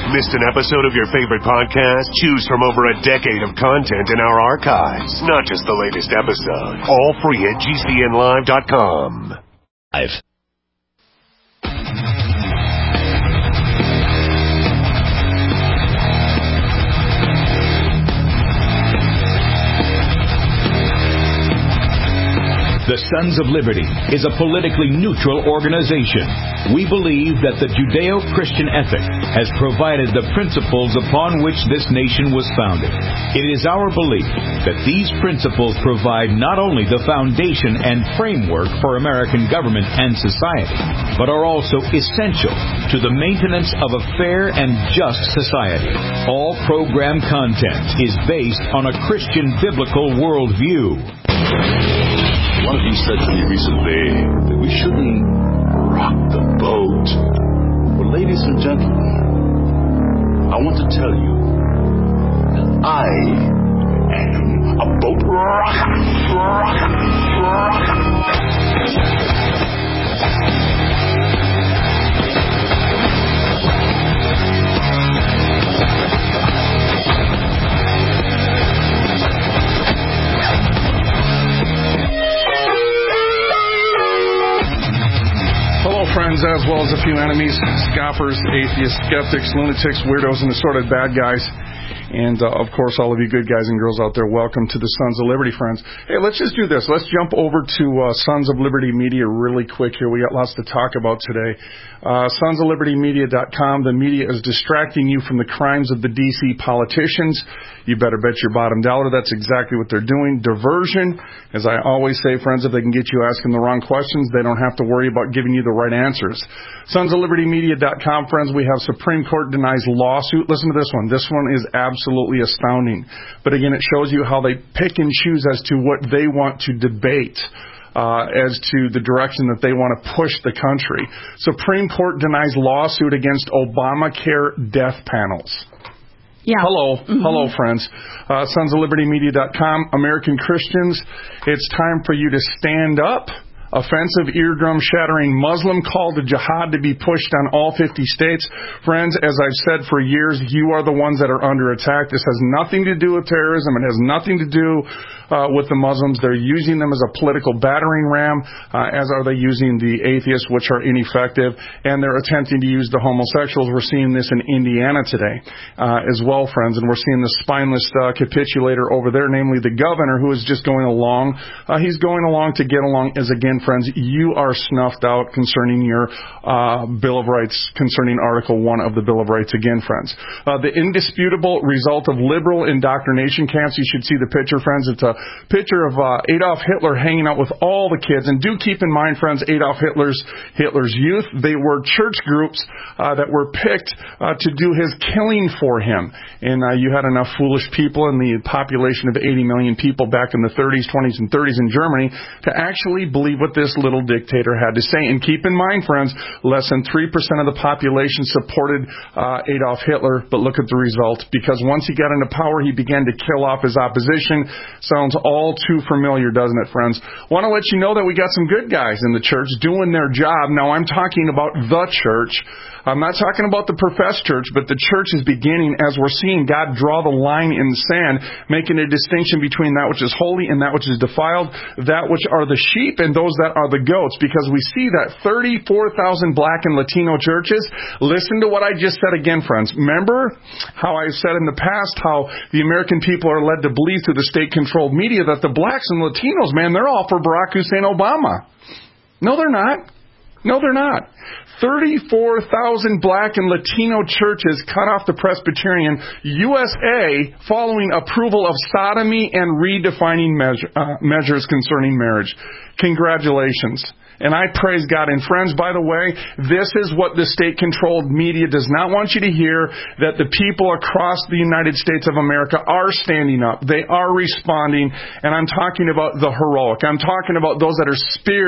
Missed an episode of your favorite podcast? Choose from over a decade of content in our archives. Not just the latest episode. All free at GCNlive.com. The Sons of Liberty is a politically neutral organization. We believe that the Judeo-Christian ethic has provided the principles upon which this nation was founded. It is our belief that these principles provide not only the foundation and framework for American government and society, but are also essential to the maintenance of a fair and just society. All program content is based on a Christian biblical worldview. One of you said to me recently that we shouldn't rock the boat. Well, ladies and gentlemen, I want to tell you that I am a boat rocker. Friends, as well as a few enemies, scoffers, atheists, skeptics, lunatics, weirdos, and assorted bad guys. And, of course, all of you good guys and girls out there, welcome to the Sons of Liberty, friends. Hey, let's just do this. Let's jump over to Sons of Liberty Media really quick here. We got lots to talk about today. SonsOfLibertyMedia.com. The media is distracting you from the crimes of the D.C. politicians. You better bet your bottom dollar that's exactly what they're doing. Diversion. As I always say, friends, if they can get you asking the wrong questions, they don't have to worry about giving you the right answers. SonsOfLibertyMedia.com, friends, we have Supreme Court denies lawsuit. Listen to this one. This one is absolutely astounding. But again, it shows you how they pick and choose as to what they want to debate. As to the direction that they want to push the country. Supreme Court denies lawsuit against Obamacare death panels. Yeah. Hello, friends. SonsOfLibertyMedia.com. American Christians, it's time for you to stand up. Offensive, eardrum-shattering Muslim call to jihad to be pushed on all 50 states. Friends, as I've said for years, you are the ones that are under attack. This has nothing to do with terrorism. It has nothing to do with the Muslims. They're using them as a political battering ram, as are they using the atheists, which are ineffective, and they're attempting to use the homosexuals. We're seeing this in Indiana today as well, friends, and we're seeing the spineless capitulator over there, namely the governor, who is just going along. He's going along to get along as, again, friends, you are snuffed out concerning your Bill of Rights, concerning Article 1 of the Bill of Rights, again, friends. The indisputable result of liberal indoctrination camps, you should see the picture, friends. It's a picture of Adolf Hitler hanging out with all the kids. And do keep in mind, friends, Adolf Hitler's youth, they were church groups that were picked to do his killing for him. And you had enough foolish people in the population of 80 million people back in the 30s, 20s, and 30s in Germany to actually believe what this little dictator had to say. And keep in mind, friends, less than 3% of the population supported Adolf Hitler, but look at the result. Because once he got into power, he began to kill off his opposition. Sounds all too familiar, doesn't it, friends? Want to let you know that we got some good guys in the church doing their job. Now, I'm talking about the church. I'm not talking about the professed church, but the church is beginning, as we're seeing God draw the line in the sand, making a distinction between that which is holy and that which is defiled, that which are the sheep and those that are the goats, because we see that 34,000 black and Latino churches. Listen to what I just said again, friends. Remember how I've said in the past how the American people are led to believe through the state-controlled media that the blacks and Latinos, man, they're all for Barack Hussein Obama. No, they're not. No, they're not. 34,000 black and Latino churches cut off the Presbyterian USA following approval of sodomy and redefining measures concerning marriage. Congratulations. And I praise God. And friends, by the way, this is what the state-controlled media does not want you to hear, that the people across the United States of America are standing up. They are responding. And I'm talking about the heroic. I'm talking about those that are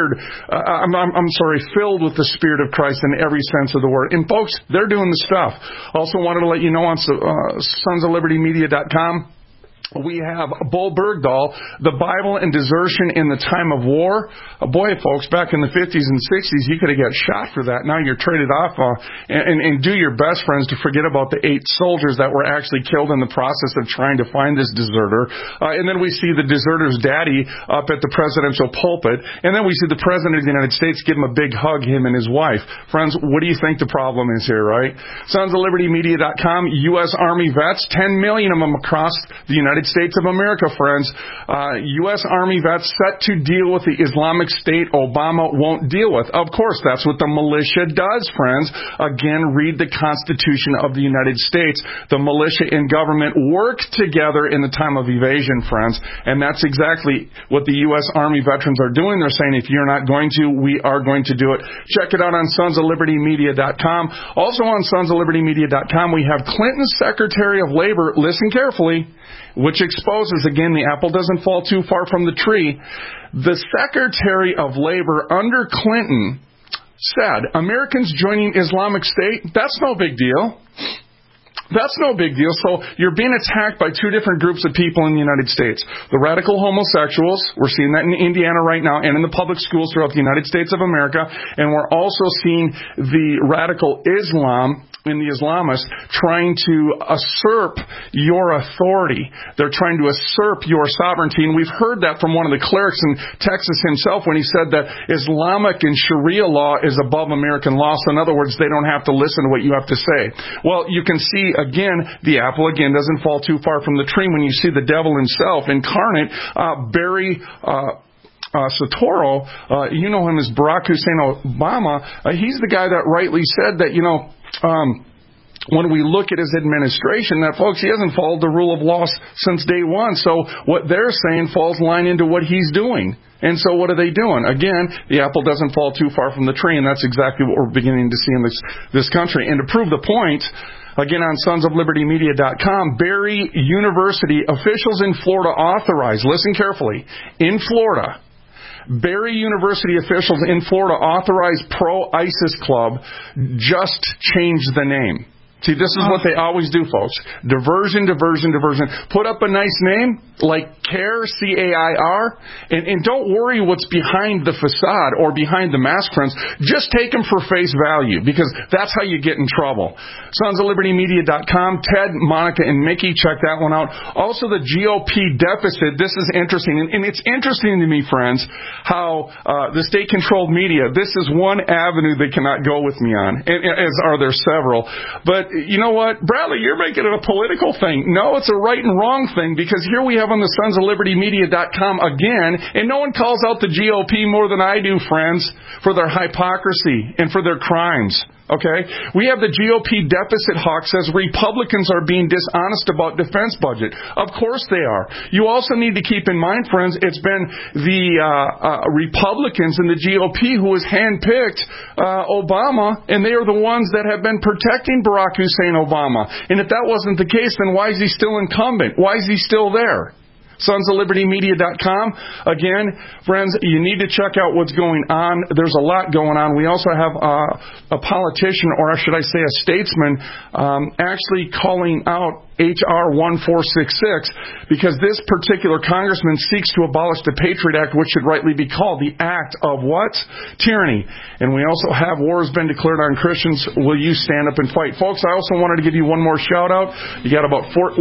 filled with the Spirit of Christ in every sense of the word. And folks, they're doing the stuff. Also wanted to let you know on SonsOfLibertyMedia.com, We have Bo Bergdahl, The Bible and Desertion in the Time of War. Boy, folks, back in the 50s and 60s, you could have got shot for that. Now you're traded off, and do your best, friends, to forget about the 8 soldiers that were actually killed in the process of trying to find this deserter. And then we see the deserter's daddy up at the presidential pulpit. And then we see the President of the United States give him a big hug, him and his wife. Friends, what do you think the problem is here, right? SonsOfLibertyMedia.com, U.S. Army vets, 10 million of them across the United States of America, friends. U.S. Army vets set to deal with the Islamic State Obama won't deal with. Of course, that's what the militia does, friends. Again, read the Constitution of the United States. The militia and government work together in the time of evasion, friends. And that's exactly what the U.S. Army veterans are doing. They're saying, if you're not going to, we are going to do it. Check it out on SonsOfLibertyMedia.com. Also on SonsOfLibertyMedia.com, we have Clinton's Secretary of Labor, listen carefully, which exposes, again, the apple doesn't fall too far from the tree. The Secretary of Labor under Clinton said, Americans joining Islamic State, that's no big deal. That's no big deal. So you're being attacked by 2 different groups of people in the United States. The radical homosexuals, we're seeing that in Indiana right now and in the public schools throughout the United States of America. And we're also seeing the radical Islam and the Islamists trying to usurp your authority. They're trying to usurp your sovereignty. And we've heard that from one of the clerics in Texas himself when he said that Islamic and Sharia law is above American law. So in other words, they don't have to listen to what you have to say. Well, you can see, again, the apple, again, doesn't fall too far from the tree when you see the devil himself incarnate, Barry Soetoro, you know him as Barack Hussein Obama. He's the guy that rightly said that, when we look at his administration, that, folks, he hasn't followed the rule of law since day one. So what they're saying falls line into what he's doing. And so what are they doing? Again, the apple doesn't fall too far from the tree, and that's exactly what we're beginning to see in this country. And to prove the point, again, on SonsOfLibertyMedia.com, Barry University officials in Florida authorized, listen carefully, in Florida, Barry University officials in Florida authorized pro-ISIS club just change the name. See, this is what they always do, folks. Diversion. Put up a nice name like CAIR, C-A-I-R, and don't worry what's behind the facade or behind the mask, friends. Just take them for face value, because that's how you get in trouble. SonsOfLibertyMedia.com, Ted, Monica, and Mickey, check that one out. Also, the GOP deficit. This is interesting, and it's interesting to me, friends, how the state-controlled media, this is one avenue they cannot go with me on, as are there several. But you know what? Bradley, you're making it a political thing. No, it's a right and wrong thing, because here we have on the SonsOfLibertyMedia.com again, and no one calls out the GOP more than I do, friends, for their hypocrisy and for their crimes. Okay? We have the GOP deficit hawk says Republicans are being dishonest about defense budget. Of course they are. You also need to keep in mind, friends, it's been the Republicans and the GOP who has handpicked Obama, and they are the ones that have been protecting Barack Hussein Obama. And if that wasn't the case, then why is he still incumbent? Why is he still there? SonsOfLibertyMedia.com. Again, friends, you need to check out what's going on. There's a lot going on. We also have a politician, or should I say a statesman, actually calling out H.R. 1466, because this particular congressman seeks to abolish the Patriot Act, which should rightly be called the act of what? Tyranny. And we also have war has been declared on Christians. Will you stand up and fight? Folks, I also wanted to give you one more shout-out. You got about 16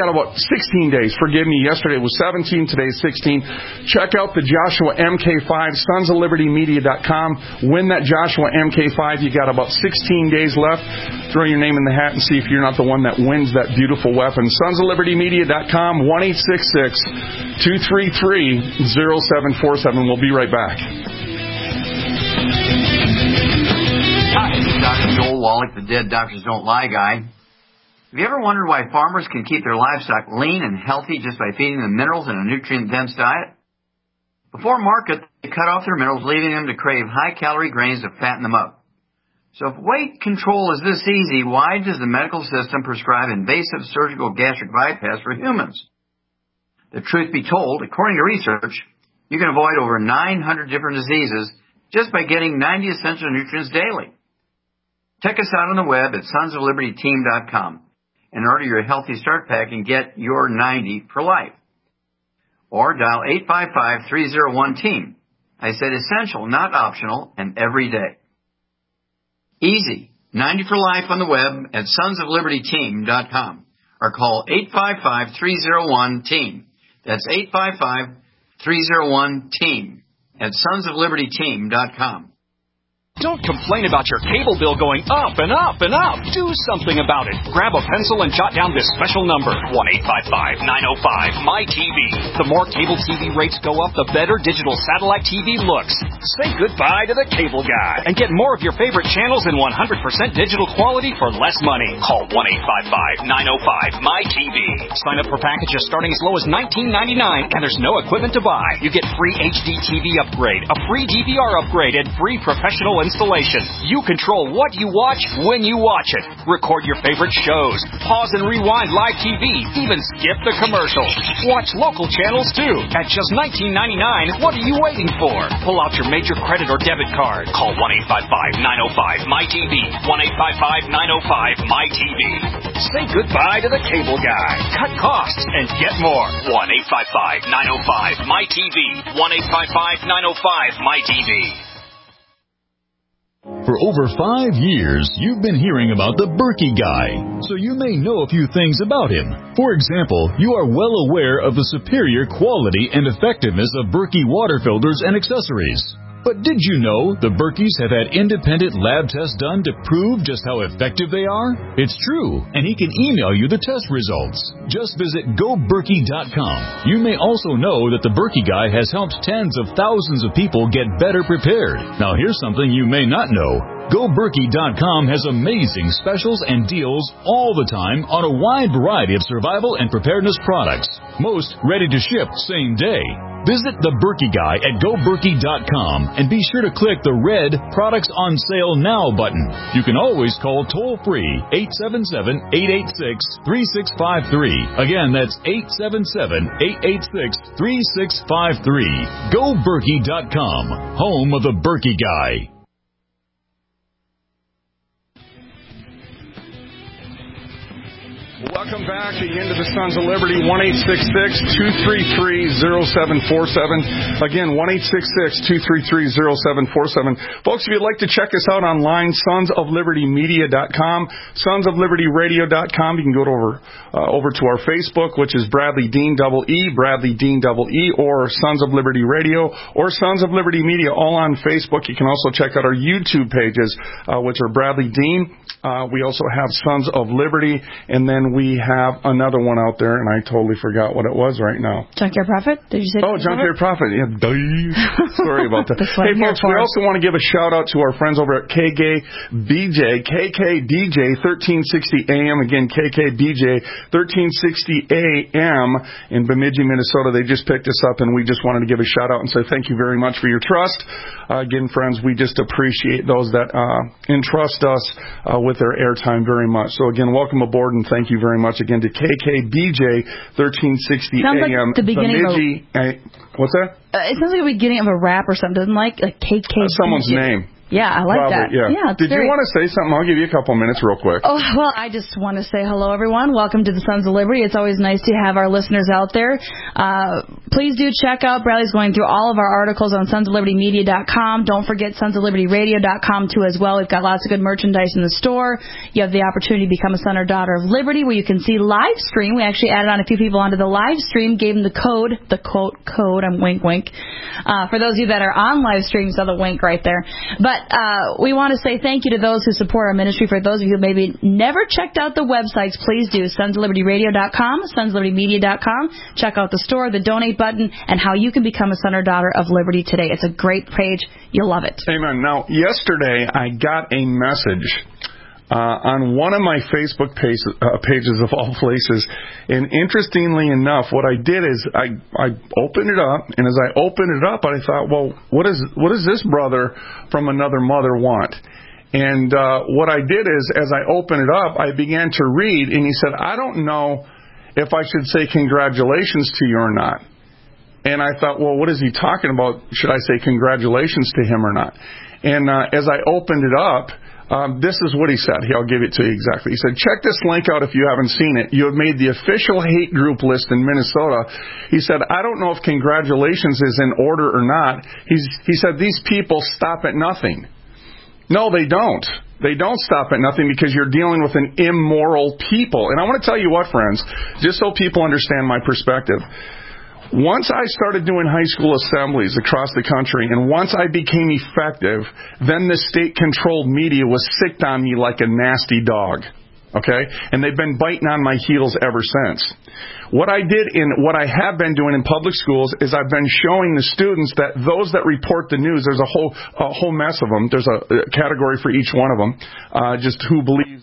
days. Forgive me. Yesterday it was 17. Today is 16. Check out the Joshua MK5, SonsOfLibertyMedia.com. Win that Joshua MK5. You got about 16 days left. Throw your name in the hat and see if you're not the one that wins that beautiful weapon. SonsOfLibertyMedia.com, 1-866-233-0747. We'll be right back. Hi, this is Dr. Joel Wallach, the Dead Doctors Don't Lie guy. Have you ever wondered why farmers can keep their livestock lean and healthy just by feeding them minerals in a nutrient-dense diet? Before market, they cut off their minerals, leaving them to crave high-calorie grains to fatten them up. So if weight control is this easy, why does the medical system prescribe invasive surgical gastric bypass for humans? The truth be told, according to research, you can avoid over 900 different diseases just by getting 90 essential nutrients daily. Check us out on the web at sonsoflibertyteam.com. and order your Healthy Start Pack and get your 90 for life. Or dial 855-301-TEAM. I said essential, not optional, and every day. Easy. 90 for life on the web at sonsoflibertyteam.com or call 855-301-TEAM. That's 855-301-TEAM at sonsoflibertyteam.com. Don't complain about your cable bill going up and up and up. Do something about it. Grab a pencil and jot down this special number, 1-855-905-MY-TV. The more cable TV rates go up, the better digital satellite TV looks. Say goodbye to the cable guy and get more of your favorite channels in 100% digital quality for less money. Call 1-855-905-MY-TV. Sign up for packages starting as low as $19.99, and there's no equipment to buy. You get free HD TV upgrade, a free DVR upgrade, and free professional installation. You control what you watch when you watch it. Record your favorite shows. Pause and rewind live TV. Even skip the commercials. Watch local channels too. At just $19.99, what are you waiting for? Pull out your major credit or debit card. Call 1-855-905-MY-TV. 1-855-905-MY-TV. Say goodbye to the cable guy. Cut costs and get more. 1-855-905-MY-TV. 1-855-905-MY-TV. For over 5 years, you've been hearing about the Berkey Guy, so you may know a few things about him. For example, you are well aware of the superior quality and effectiveness of Berkey water filters and accessories. But did you know the Berkeys have had independent lab tests done to prove just how effective they are? It's true, and he can email you the test results. Just visit GoBerkey.com. You may also know that the Berkey Guy has helped tens of thousands of people get better prepared. Now here's something you may not know. GoBerkey.com has amazing specials and deals all the time on a wide variety of survival and preparedness products. Most ready to ship same day. Visit the Berkey Guy at GoBerkey.com and be sure to click the red Products on Sale Now button. You can always call toll-free 877-886-3653. Again, that's 877-886-3653. GoBerkey.com, home of the Berkey Guy. Welcome back again to the Sons of Liberty, 1-866-233-0747. Again, 1-866-233-0747. Folks, if you'd like to check us out online, sonsoflibertymedia.com, sonsoflibertyradio.com. You can go over to our Facebook, which is Bradley Dean EE, Bradley Dean EE, or Sons of Liberty Radio, or Sons of Liberty Media, all on Facebook. You can also check out our YouTube pages, which are Bradley Dean. We also have Sons of Liberty, and then we have another one out there, and I totally forgot what it was right now. Junkyard Prophet? Did you say? Oh, Junkyard Prophet. Yeah, sorry about that. Hey, folks, we also want to give a shout-out to our friends over at KKBJ 1360 AM. Again, KKBJ 1360 AM in Bemidji, Minnesota. They just picked us up, and we just wanted to give a shout-out and say thank you very much for your trust. Again, friends, we just appreciate those that entrust us with their airtime very much. So, again, welcome aboard, and thank you very much again to KKBJ 1360 sounds AM. Like the beginning Bemidji, what's that? It sounds like the beginning of a rap or something, doesn't like KKBJ. Someone's name. Yeah, I like Probably, that. Yeah. Did you want to say something? I'll give you a couple minutes real quick. Oh, well, I just want to say hello, everyone. Welcome to the Sons of Liberty. It's always nice to have our listeners out there. Please do check out, Bradley's going through all of our articles on sonsoflibertymedia.com. Don't forget sonsoflibertyradio.com, too, as well. We've got lots of good merchandise in the store. You have the opportunity to become a son or daughter of Liberty, where you can see live stream. We actually added on a few people onto the live stream, gave them the code, code, I'm wink, wink. For those of you that are on live stream, you saw the wink right there. But we want to say thank you to those who support our ministry. For those of you who maybe never checked out the websites, please do. sonsoflibertyradio.com, sonsoflibertymedia.com. Check out the store, the donate button, and how you can become a son or daughter of Liberty today. It's a great page. You'll love it. Amen. Now, yesterday I got a message on one of my Facebook pages of all places, and interestingly enough, what I did is I opened it up, and as I opened it up, I thought, well, what does this brother from another mother want? And what I did is, as I opened it up, I began to read, and he said, I don't know if I should say congratulations to you or not. And I thought, well, what is he talking about? Should I say congratulations to him or not? And as I opened it up, This is what he said. I'll give it to you exactly. He said, check this link out if you haven't seen it. You have made the official hate group list in Minnesota. He said, I don't know if congratulations is in order or not. He said, these people stop at nothing. No, they don't. They don't stop at nothing because you're dealing with an immoral people. And I want to tell you what, friends, just so people understand my perspective. Once I started doing high school assemblies across the country, and once I became effective, then the state-controlled media was sicked on me like a nasty dog. Okay? And they've been biting on my heels ever since. What I have been doing in public schools is I've been showing the students that those that report the news, there's a whole mess of them. There's a category for each one of them. Just who believes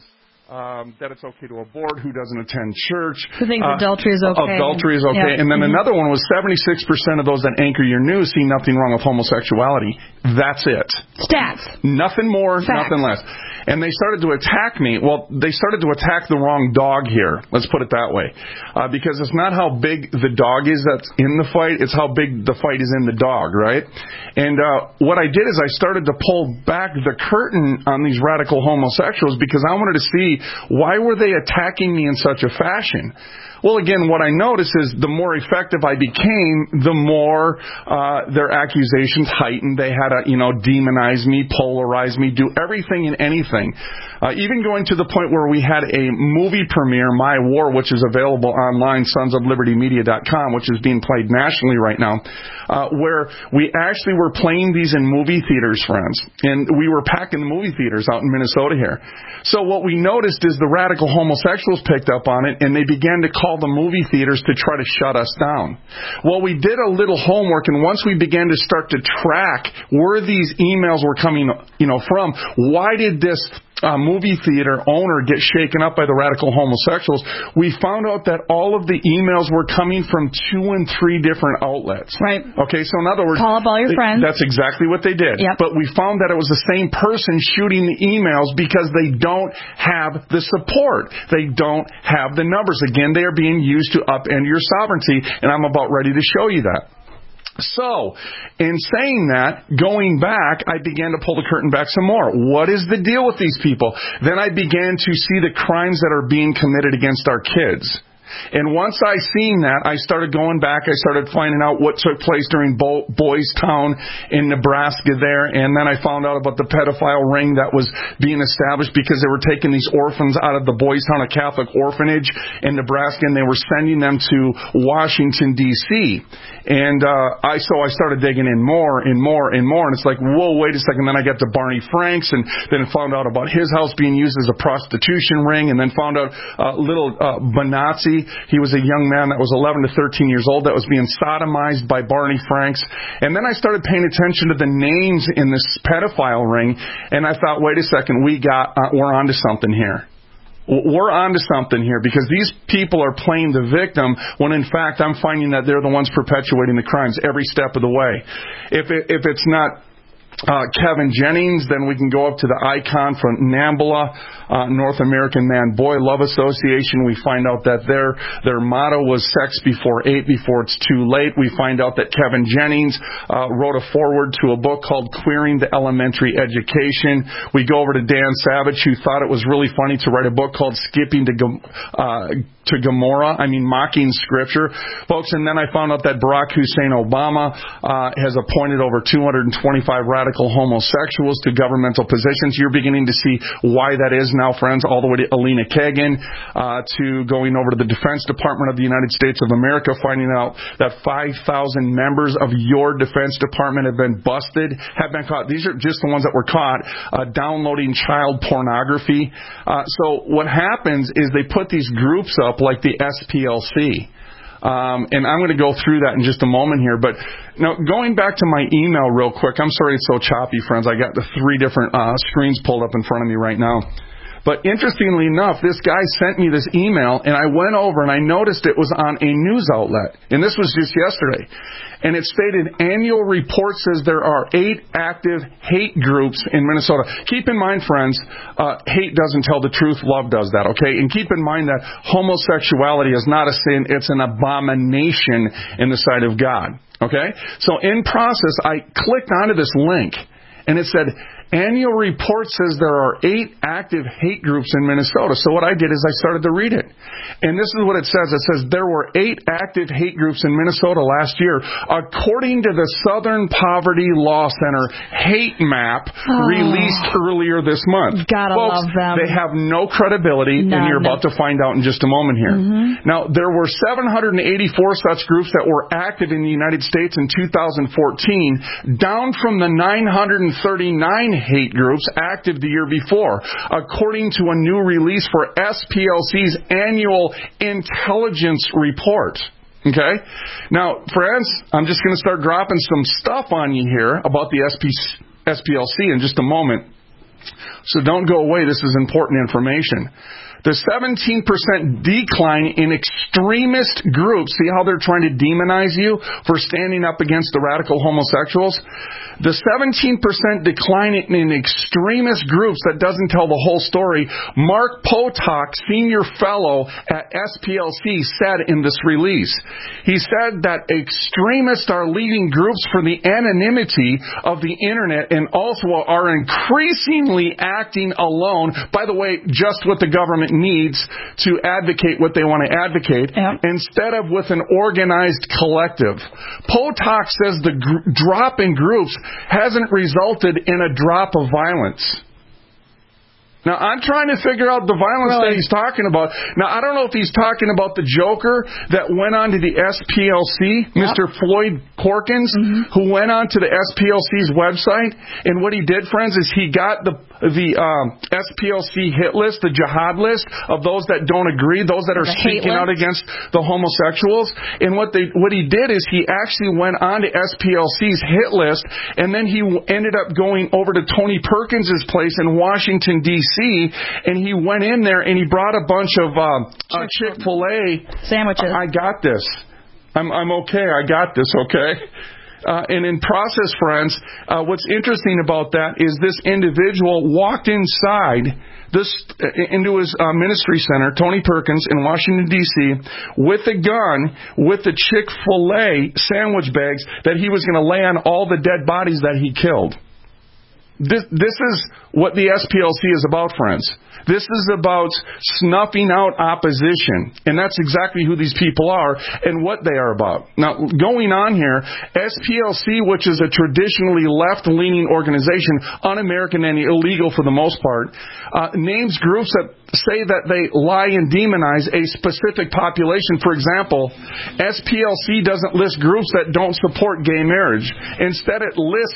that it's okay to abort, who doesn't attend church. Who thinks adultery is okay. Adultery is okay. Yeah. And then another one was 76% of those that anchor your news see nothing wrong with homosexuality. That's it. Stats. Nothing more, Facts. Nothing less. And they started to attack me. Well, they started to attack the wrong dog here. Let's put it that way. Because it's not how big the dog is that's in the fight. It's how big the fight is in the dog, right? And what I did is I started to pull back the curtain on these radical homosexuals because I wanted to see why were they attacking me in such a fashion. Well, again, what I noticed is the more effective I became, the more their accusations heightened. They had to, demonize me, polarize me, do everything and anything. Even going to the point where we had a movie premiere, My War, which is available online, sonsoflibertymedia.com, which is being played nationally right now, where we actually were playing these in movie theaters, friends. And we were packing the movie theaters out in Minnesota here. So what we noticed is the radical homosexuals picked up on it, and they began to call the movie theaters to try to shut us down. Well, we did a little homework, and once we began to start to track where these emails were coming, from, why did this movie theater owner get shaken up by the radical homosexuals, we found out that all of the emails were coming from 2 and 3 different outlets. Right. Okay, so in other words, call up all your friends. That's exactly what they did. Yep. But we found that it was the same person shooting the emails because they don't have the support. They don't have the numbers. Again, they are being used to upend your sovereignty, and I'm about ready to show you that. So, in saying that, going back, I began to pull the curtain back some more. What is the deal with these people? Then I began to see the crimes that are being committed against our kids. And once I seen that, I started going back. I started finding out what took place during Boys Town in Nebraska there. And then I found out about the pedophile ring that was being established because they were taking these orphans out of the Boys Town, a Catholic orphanage in Nebraska, and they were sending them to Washington, D.C. And I started digging in more and more and more. And it's like, whoa, wait a second. Then I got to Barney Franks and then found out about his house being used as a prostitution ring, and then found out little Bonazzi. He was a young man that was 11 to 13 years old that was being sodomized by Barney Franks. And then I started paying attention to the names in this pedophile ring, and I thought, wait a second, we're onto something here. We're onto something here because these people are playing the victim when, in fact, I'm finding that they're the ones perpetuating the crimes every step of the way. If it's not Kevin Jennings, then we can go up to the icon from NAMBLA, North American Man Boy Love Association. We find out that their motto was sex before 8, before it's too late. We find out that Kevin Jennings wrote a foreword to a book called Queering the Elementary Education. We go over to Dan Savage, who thought it was really funny to write a book called Skipping to Gomorrah, mocking Scripture. Folks, and then I found out that Barack Hussein Obama has appointed over 225 radical homosexuals to governmental positions. You're beginning to see why that is now, friends, all the way to Alina Kagan, to going over to the Defense Department of the United States of America, finding out that 5,000 members of your Defense Department have been busted, have been caught. These are just the ones that were caught downloading child pornography. So what happens is they put these groups up like the SPLC. And I'm going to go through that in just a moment here. But now, going back to my email real quick, I'm sorry it's so choppy, friends. I got the 3 different screens pulled up in front of me right now. But interestingly enough, this guy sent me this email, and I went over and I noticed it was on a news outlet. And this was just yesterday. And it stated, annual report says there are 8 active hate groups in Minnesota. Keep in mind, friends, hate doesn't tell the truth. Love does that, okay? And keep in mind that homosexuality is not a sin. It's an abomination in the sight of God, okay? So in process, I clicked onto this link, and it said, annual report says there are 8 active hate groups in Minnesota. So what I did is I started to read it. And this is what it says. It says there were 8 active hate groups in Minnesota last year, according to the Southern Poverty Law Center hate map released earlier this month. Gotta Folks, love them. they have no credibility, and you're about to find out in just a moment here. Now, there were 784 such groups that were active in the United States in 2014, down from the 939 hate groups active the year before, according to a new release for SPLC's annual intelligence report. Okay? Now, friends, I'm just going to start dropping some stuff on you here about the SPLC in just a moment. So don't go away. This is important information. The 17% decline in extremist groups, see how they're trying to demonize you for standing up against the radical homosexuals? The 17% decline in extremist groups, that doesn't tell the whole story. Mark Potok, senior fellow at SPLC, said in this release. He said that extremists are leading groups for the anonymity of the internet and also are increasingly acting alone. By the way, just what the government needs to advocate what they want to advocate, instead of with an organized collective. Potok says the drop in groups hasn't resulted in a drop of violence. Now, I'm trying to figure out the violence that he's talking about. Now, I don't know if he's talking about the Joker that went on to the SPLC, Mr. Floyd Corkins, who went on to the SPLC's website. And what he did, friends, is he got the SPLC hit list, the jihad list of those that don't agree, those that are speaking out against the homosexuals. And what he did is he actually went on to SPLC's hit list, and then he ended up going over to Tony Perkins' place in Washington, D.C., and he went in there and he brought a bunch of Chick-fil-A sandwiches. I got this. I'm okay. I got this, okay? And in process, friends, what's interesting about that is this individual walked inside into his ministry center, Tony Perkins, in Washington, D.C., with a gun, with the Chick-fil-A sandwich bags that he was going to lay on all the dead bodies that he killed. This is what the SPLC is about, friends. This is about snuffing out opposition. And that's exactly who these people are and what they are about. Now, going on here, SPLC, which is a traditionally left-leaning organization, un-American and illegal for the most part, names groups that say that they lie and demonize a specific population. For example, SPLC doesn't list groups that don't support gay marriage. Instead, it lists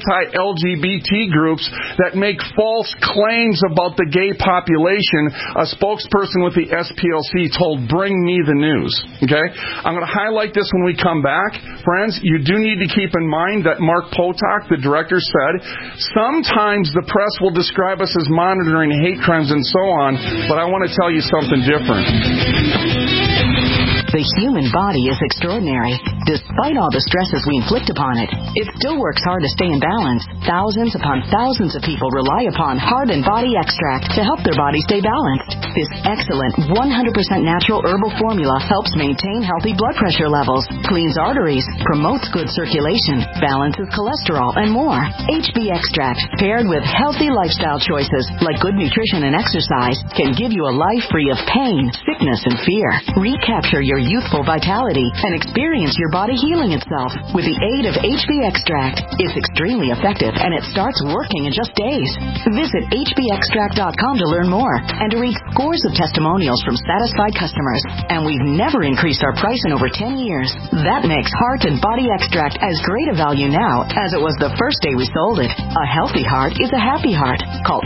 anti-LGBT groups that make false claims about the gay population. A spokesperson with the SPLC told Bring Me the News. Okay? I'm going to highlight this when we come back. Friends, you do need to keep in mind that Mark Potok, the director, said, sometimes the press will describe us as monitoring hate crimes and so on, but I want to tell you something different. The human body is extraordinary. Despite all the stresses we inflict upon it, it still works hard to stay in balance. Thousands upon thousands of people rely upon Heart and Body Extract to help their body stay balanced. This excellent 100% natural herbal formula helps maintain healthy blood pressure levels, cleans arteries, promotes good circulation, balances cholesterol, and more. HB Extract, paired with healthy lifestyle choices like good nutrition and exercise, can give you a life free of pain, sickness, and fear. Recapture your youthful vitality and experience your body healing itself with the aid of HB Extract. It's extremely effective and it starts working in just days. Visit hbextract.com to learn more and to read scores of testimonials from satisfied customers. And we've never increased our price in over 10 years. That makes Heart and Body Extract as great a value now as it was the first day we sold it. A healthy heart is a happy heart. Call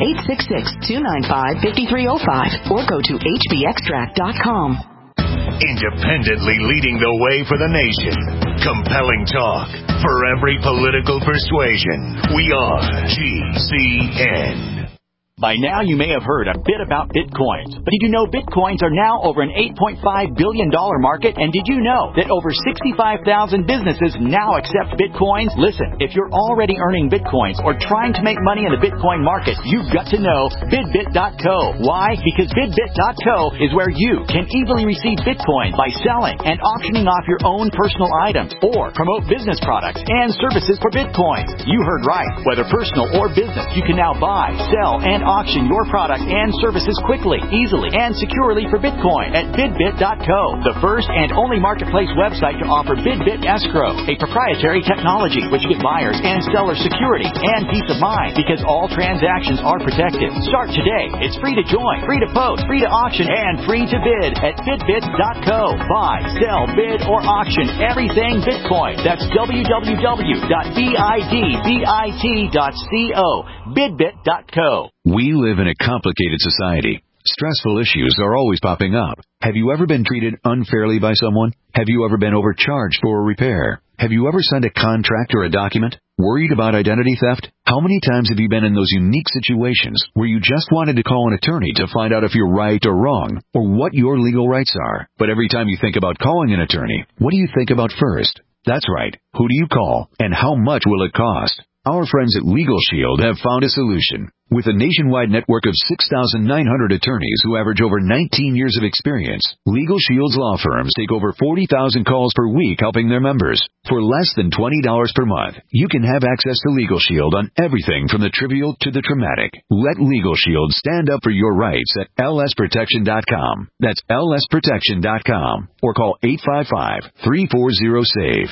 866-295-5305 or go to hbextract.com. Independently leading the way for the nation. Compelling talk for every political persuasion. We are GCN. By now, you may have heard a bit about Bitcoins. But did you know Bitcoins are now over an $8.5 billion market? And did you know that over 65,000 businesses now accept Bitcoins? Listen, if you're already earning Bitcoins or trying to make money in the Bitcoin market, you've got to know BidBit.co. Why? Because BidBit.co is where you can easily receive Bitcoin by selling and auctioning off your own personal items or promote business products and services for Bitcoins. You heard right. Whether personal or business, you can now buy, sell, and auction your products and services quickly, easily, and securely for Bitcoin at BidBit.co, the first and only marketplace website to offer BidBit Escrow, a proprietary technology which gives buyers and sellers security and peace of mind because all transactions are protected. Start today. It's free to join, free to post, free to auction, and free to bid at BidBit.co. Buy, sell, bid, or auction everything Bitcoin. That's www.bidbit.co. BidBit.co. We live in a complicated society. Stressful issues are always popping up. Have you ever been treated unfairly by someone? Have you ever been overcharged for a repair? Have you ever signed a contract or a document? Worried about identity theft? How many times have you been in those unique situations where you just wanted to call an attorney to find out if you're right or wrong, or what your legal rights are? But every time you think about calling an attorney, what do you think about first? That's right. Who do you call, and how much will it cost? Our friends at Legal Shield have found a solution. With a nationwide network of 6,900 attorneys who average over 19 years of experience, Legal Shield's law firms take over 40,000 calls per week helping their members. For less than $20 per month, you can have access to Legal Shield on everything from the trivial to the traumatic. Let Legal Shield stand up for your rights at lsprotection.com. That's lsprotection.com. Or call 855-340-SAVE,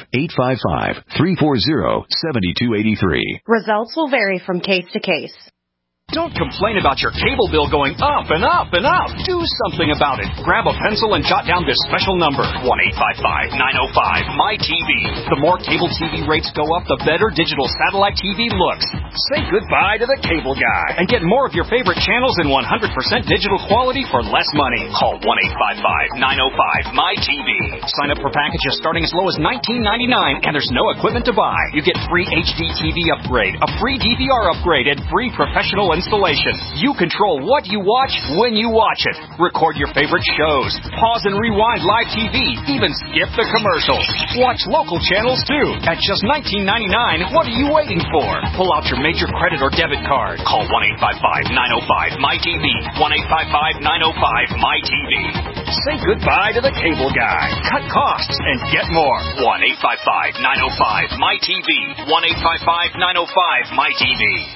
855-340-7283. Results will vary from case to case. Don't complain about your cable bill going up and up and up. Do something about it. Grab a pencil and jot down this special number, 1-855-905-MyTV. The more cable TV rates go up, the better digital satellite TV looks. Say goodbye to the cable guy and get more of your favorite channels in 100% digital quality for less money. Call 1-855-905-MyTV. Sign up for packages starting as low as $19.99, and there's no equipment to buy. You get free HD TV upgrade, a free DVR upgrade, and free professional installation. You control what you watch when you watch it. Record your favorite shows. Pause and rewind live TV. Even skip the commercials. Watch local channels too. At just $19.99, what are you waiting for? Pull out your major credit or debit card. Call 1-855-905-MyTV. 1-855-905-MyTV. Say goodbye to the cable guy. Cut costs and get more. 1-855-905-MyTV. 1-855-905-MyTV.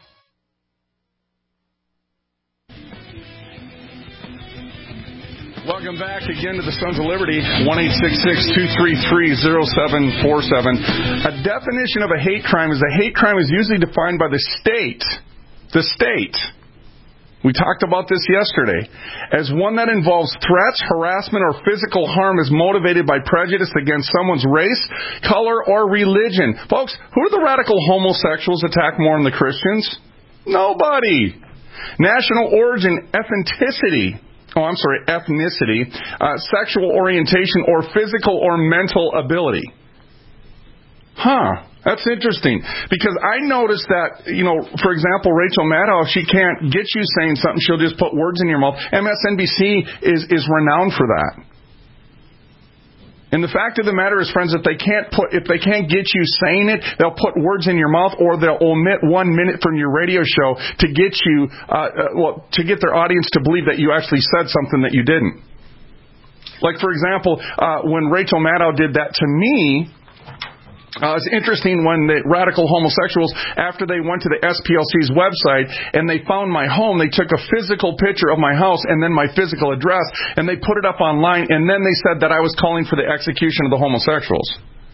Welcome back again to the Sons of Liberty, 1-866-233-0747. A definition of a hate crime is usually defined by the state. The state. We talked about this yesterday. As one that involves threats, harassment, or physical harm is motivated by prejudice against someone's race, color, or religion. Folks, who do the radical homosexuals attack more than the Christians? Nobody. National origin, ethnicity, sexual orientation, or physical or mental ability. That's interesting. Because I noticed that, for example, Rachel Maddow, if she can't get you saying something, she'll just put words in your mouth. MSNBC is renowned for that. And the fact of the matter is, friends, if they can't get you saying it, they'll put words in your mouth, or they'll omit 1 minute from your radio show to get you, to get their audience to believe that you actually said something that you didn't. Like, for example, when Rachel Maddow did that to me, it's interesting when the radical homosexuals, after they went to the SPLC's website and they found my home, they took a physical picture of my house and then my physical address, and they put it up online, and then they said that I was calling for the execution of the homosexuals.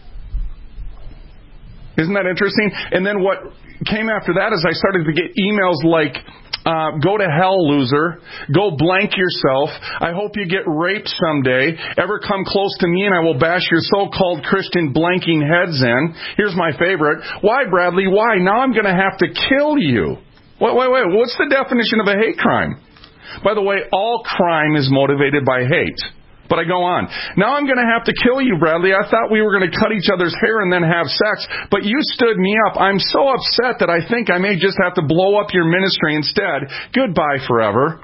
Isn't that interesting? And then what came after that is I started to get emails like, go to hell, loser. Go blank yourself. I hope you get raped someday. Ever come close to me and I will bash your so-called Christian blanking heads in. Here's my favorite. Why, Bradley? Why? Now I'm going to have to kill you. Wait. What's the definition of a hate crime? By the way, all crime is motivated by hate. But I go on. Now I'm going to have to kill you, Bradley. I thought we were going to cut each other's hair and then have sex, but you stood me up. I'm so upset that I think I may just have to blow up your ministry instead. Goodbye forever.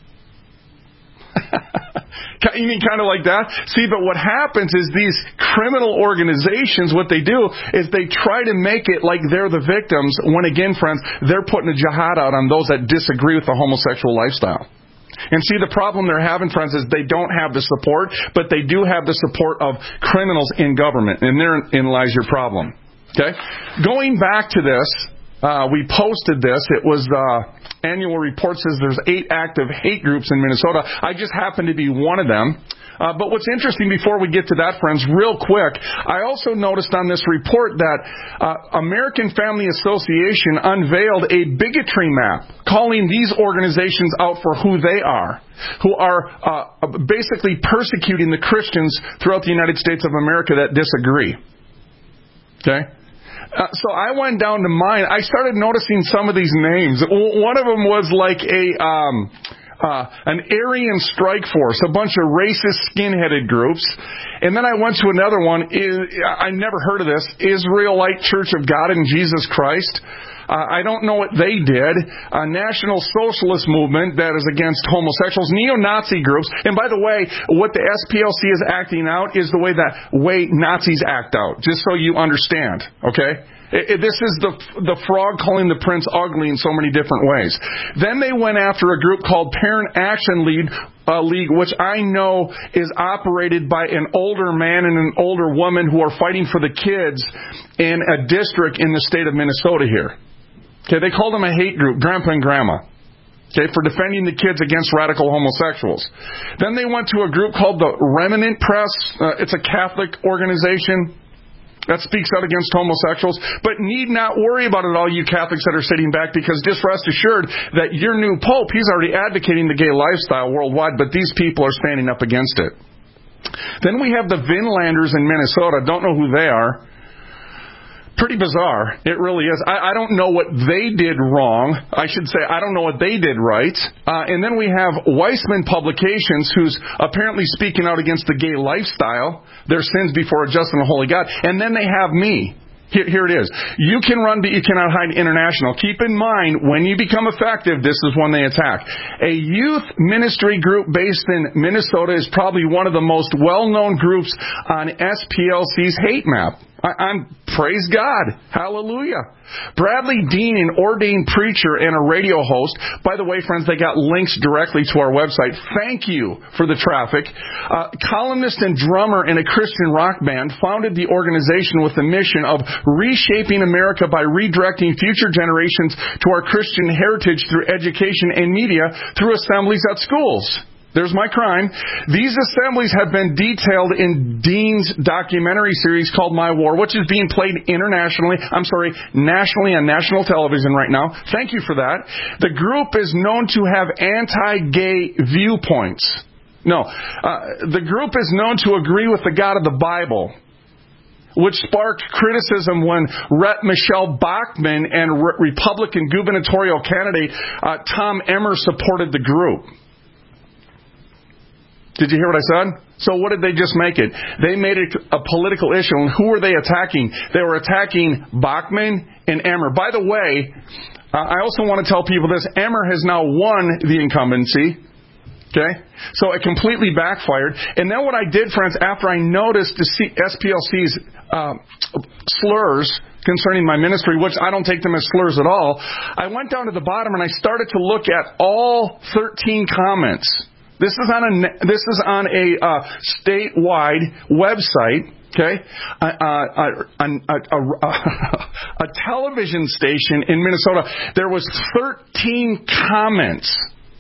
You mean kind of like that? See, but what happens is these criminal organizations, what they do is they try to make it like they're the victims when, again, friends, they're putting a jihad out on those that disagree with the homosexual lifestyle. And see, the problem they're having, friends, is they don't have the support, but they do have the support of criminals in government, and therein lies your problem. Okay? Going back to this, we posted this. It was annual report says there's 8 active hate groups in Minnesota. I just happen to be one of them. But what's interesting, before we get to that, friends, real quick, I also noticed on this report that American Family Association unveiled a bigotry map, calling these organizations out for who they are, who are basically persecuting the Christians throughout the United States of America that disagree. Okay? So I went down to mine. I started noticing some of these names. One of them was like an Aryan Strike Force, a bunch of racist skinheaded groups. And then I went to another one. I never heard of this. Israelite Church of God in Jesus Christ. I don't know what they did. A National Socialist Movement that is against homosexuals. Neo-Nazi groups. And by the way, what the SPLC is acting out is the way Nazis act out. Just so you understand. Okay? This is the frog calling the prince ugly in so many different ways. Then they went after a group called Parent Action League, which I know is operated by an older man and an older woman who are fighting for the kids in a district in the state of Minnesota here. Okay, they called them a hate group, Grandpa and Grandma. Okay, for defending the kids against radical homosexuals. Then they went to a group called the Remnant Press. It's a Catholic organization that speaks out against homosexuals. But need not worry about it, all you Catholics that are sitting back, because just rest assured that your new Pope, he's already advocating the gay lifestyle worldwide, but these people are standing up against it. Then we have the Vinlanders in Minnesota. Don't know who they are. Pretty bizarre. It really is. I don't know what they did wrong. I should say I don't know what they did right. And then we have Weissman Publications, who's apparently speaking out against the gay lifestyle, their sins before a just and a holy God. And then they have me. Here it is. You can run, but you cannot hide international. Keep in mind, when you become effective, this is when they attack. A youth ministry group based in Minnesota is probably one of the most well-known groups on SPLC's hate map. I'm praise God. Hallelujah. Bradley Dean, an ordained preacher and a radio host. By the way, friends, they got links directly to our website. Thank you for the traffic. Columnist and drummer in a Christian rock band, founded the organization with the mission of reshaping America by redirecting future generations to our Christian heritage through education and media through assemblies at schools. There's my crime. These assemblies have been detailed in Dean's documentary series called My War, which is being played nationally on national television right now. Thank you for that. The group is known to have anti-gay viewpoints. The group is known to agree with the God of the Bible, which sparked criticism when Rep. Michelle Bachmann and Republican gubernatorial candidate Tom Emmer supported the group. Did you hear what I said? So what did they just make it? They made it a political issue. And who were they attacking? They were attacking Bachmann and Emmer. By the way, I also want to tell people this. Emmer has now won the incumbency. Okay? So it completely backfired. And then what I did, friends, after I noticed the SPLC's slurs concerning my ministry, which I don't take them as slurs at all, I went down to the bottom and I started to look at all 13 comments. This is on a statewide website, okay? A television station in Minnesota. There was 13 comments.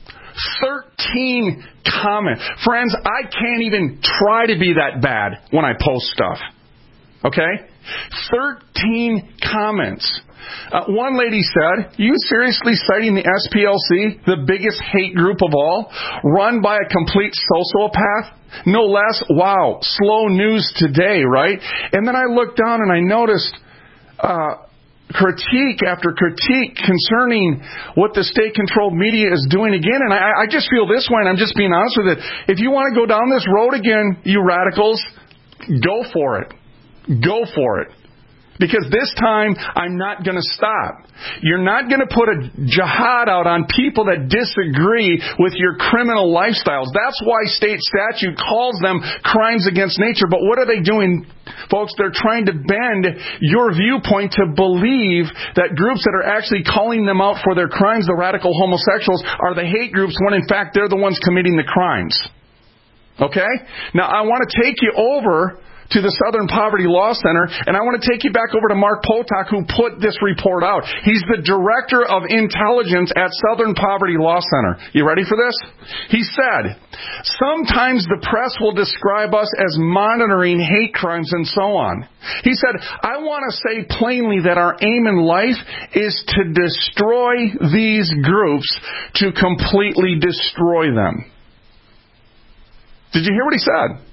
13 comments. Friends, I can't even try to be that bad when I post stuff. Okay? 13 comments. One lady said, "You seriously citing the SPLC, the biggest hate group of all, run by a complete sociopath? No less. Wow, slow news today, right?" And then I looked down and I noticed critique after critique concerning what the state-controlled media is doing again. And I just feel this way, and I'm just being honest with it. If you want to go down this road again, you radicals, go for it. Go for it. Because this time, I'm not going to stop. You're not going to put a jihad out on people that disagree with your criminal lifestyles. That's why state statute calls them crimes against nature. But what are they doing, folks? They're trying to bend your viewpoint to believe that groups that are actually calling them out for their crimes, the radical homosexuals, are the hate groups when in fact they're the ones committing the crimes. Okay? Now, I want to take you over to the Southern Poverty Law Center, and I want to take you back over to Mark Potok, who put this report out. He's the Director of Intelligence at Southern Poverty Law Center. You ready for this? He said, sometimes the press will describe us as monitoring hate crimes and so on. He said, I want to say plainly that our aim in life is to destroy these groups, to completely destroy them. Did you hear what he said?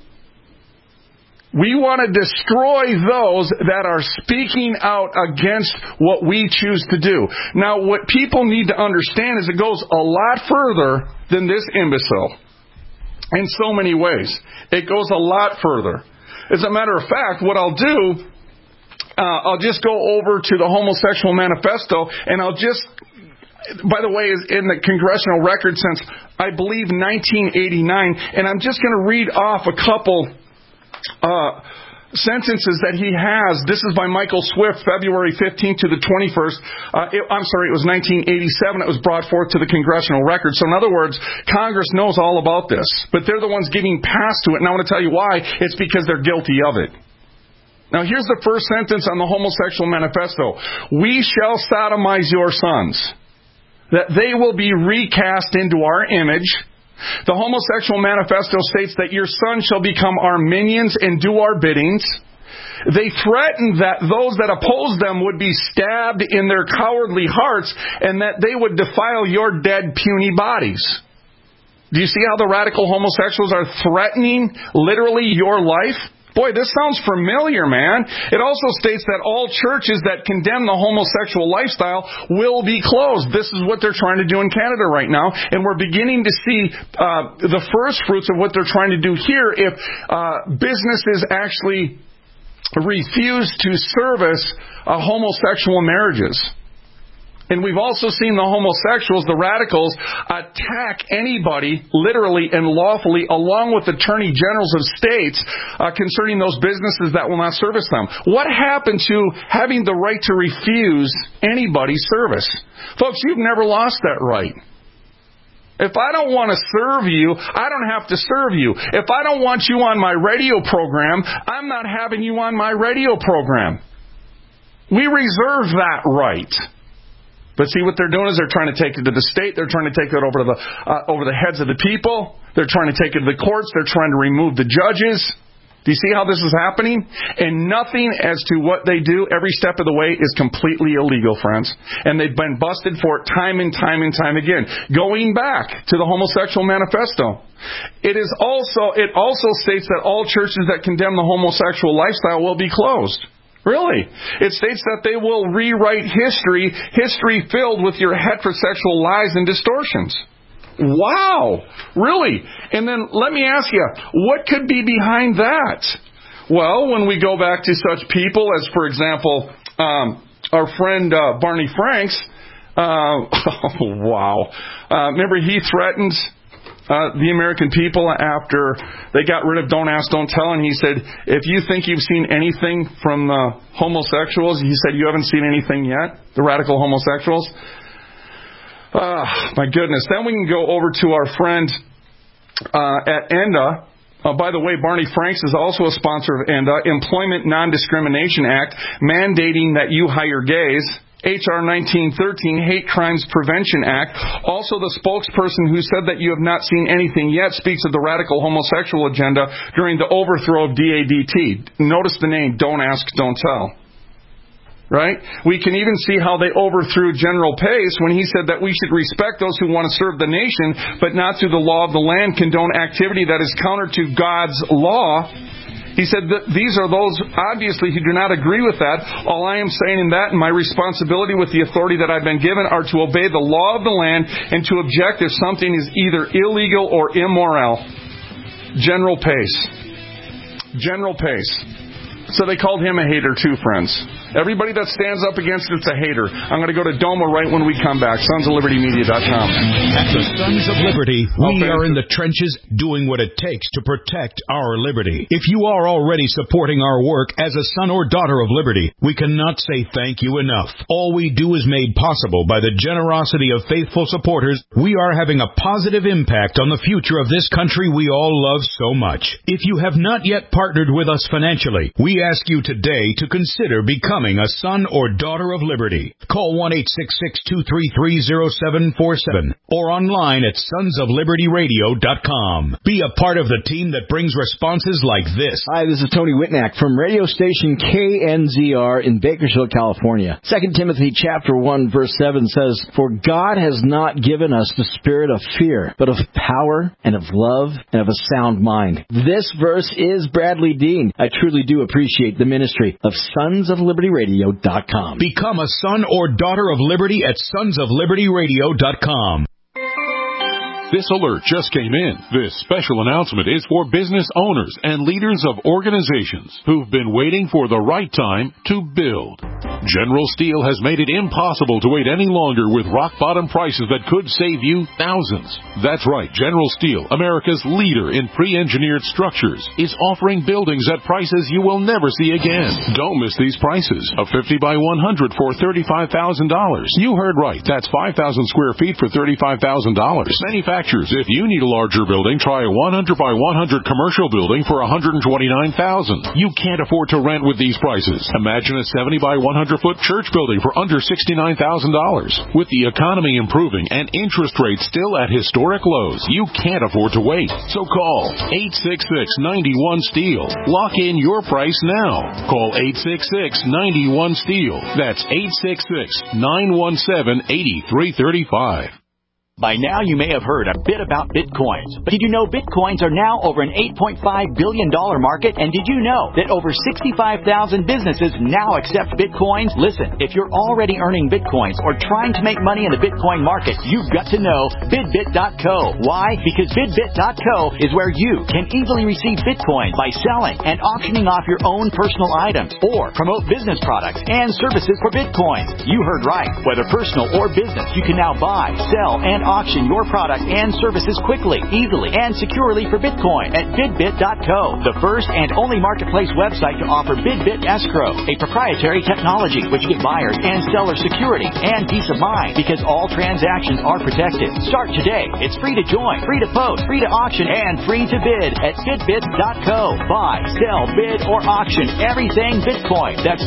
We want to destroy those that are speaking out against what we choose to do. Now, what people need to understand is it goes a lot further than this imbecile. In so many ways. It goes a lot further. As a matter of fact, what I'll do, I'll just go over to the Homosexual Manifesto, and I'll just, by the way, is in the congressional record since, I believe, 1989, and I'm just going to read off a couple sentences that he has. This is by Michael Swift, February 15th to the 21st. It was 1987. It was brought forth to the congressional record. So in other words, Congress knows all about this, but they're the ones giving pass to it. And I want to tell you why. It's because they're guilty of it. Now here's the first sentence on the Homosexual Manifesto. We shall sodomize your sons, that they will be recast into our image. The Homosexual Manifesto states that your sons shall become our minions and do our biddings. They threatened that those that oppose them would be stabbed in their cowardly hearts and that they would defile your dead, puny bodies. Do you see how the radical homosexuals are threatening literally your life? Boy, this sounds familiar, man. It also states that all churches that condemn the homosexual lifestyle will be closed. This is what they're trying to do in Canada right now, and we're beginning to see the first fruits of what they're trying to do here if businesses actually refuse to service homosexual marriages. And we've also seen the homosexuals, the radicals, attack anybody, literally and lawfully, along with attorney generals of states concerning those businesses that will not service them. What happened to having the right to refuse anybody's service? Folks, you've never lost that right. If I don't want to serve you, I don't have to serve you. If I don't want you on my radio program, I'm not having you on my radio program. We reserve that right. But see, what they're doing is they're trying to take it to the state. They're trying to take it over the heads of the people. They're trying to take it to the courts. They're trying to remove the judges. Do you see how this is happening? And nothing as to what they do every step of the way is completely illegal, friends. And they've been busted for it time and time and time again. Going back to the Homosexual Manifesto, it also states that all churches that condemn the homosexual lifestyle will be closed. Really? It states that they will rewrite history filled with your heterosexual lies and distortions. Wow! Really? And then let me ask you, what could be behind that? Well, when we go back to such people as, for example, our friend Barney Franks, wow. Remember he threatened the American people after they got rid of Don't Ask, Don't Tell, and he said, if you think you've seen anything from the homosexuals, he said, you haven't seen anything yet, the radical homosexuals. My goodness. Then we can go over to our friend at ENDA. By the way, Barney Franks is also a sponsor of ENDA, Employment Non-Discrimination Act, mandating that you hire gays. H.R. 1913, Hate Crimes Prevention Act. Also, the spokesperson who said that you have not seen anything yet speaks of the radical homosexual agenda during the overthrow of DADT. Notice the name, Don't Ask, Don't Tell. Right? We can even see how they overthrew General Pace when he said that we should respect those who want to serve the nation, but not through the law of the land condone activity that is counter to God's law. He said that these are those, obviously, who do not agree with that. All I am saying in that and my responsibility with the authority that I've been given are to obey the law of the land and to object if something is either illegal or immoral. General Pace. General Pace. So they called him a hater too, friends. Everybody that stands up against it's a hater. I'm going to go to Doma right when we come back. SonsOfLibertyMedia.com. At the Sons of Liberty, we are in the trenches doing what it takes to protect our liberty. If you are already supporting our work as a son or daughter of liberty, we cannot say thank you enough. All we do is made possible by the generosity of faithful supporters. We are having a positive impact on the future of this country we all love so much. If you have not yet partnered with us financially, we ask you today to consider becoming a son or daughter of liberty. Call 1-866-233-0747 or online at sonsoflibertyradio.com. Be a part of the team that brings responses like this. Hi, this is Tony Whitnack from radio station KNZR in Bakersfield, California. 2 Timothy chapter 1 verse 7 says, "For God has not given us the spirit of fear, but of power and of love and of a sound mind." This verse is Bradley Dean. I truly do appreciate the ministry of SonsOfLibertyRadio.com. Become a son or daughter of liberty at SonsOfLibertyRadio.com. This alert just came in. This special announcement is for business owners and leaders of organizations who've been waiting for the right time to build. General Steel has made it impossible to wait any longer with rock-bottom prices that could save you thousands. That's right, General Steel, America's leader in pre-engineered structures, is offering buildings at prices you will never see again. Don't miss these prices. A 50 by 100 for $35,000. You heard right. That's 5,000 square feet for $35,000. Manufacturers, if you need a larger building, try a 100 by 100 commercial building for $129,000. You can't afford to rent with these prices. Imagine a 70 by 100-foot church building for under $69,000. With the economy improving and interest rates still at historic lows, you can't afford to wait. So call 866-91-STEEL. Lock in your price now. Call 866-91-STEEL. That's 866-917-8335. By now, you may have heard a bit about Bitcoins. But did you know Bitcoins are now over an $8.5 billion market? And did you know that over 65,000 businesses now accept Bitcoins? Listen, if you're already earning Bitcoins or trying to make money in the Bitcoin market, you've got to know BidBit.co. Why? Because BidBit.co is where you can easily receive Bitcoin by selling and auctioning off your own personal items or promote business products and services for Bitcoins. You heard right. Whether personal or business, you can now buy, sell, and auction your product and services quickly, easily, and securely for Bitcoin at BidBit.co, the first and only marketplace website to offer BidBit Escrow, a proprietary technology which gives buyers and sellers security and peace of mind because all transactions are protected. Start today. It's free to join, free to post, free to auction, and free to bid at BidBit.co. Buy, sell, bid, or auction everything Bitcoin. That's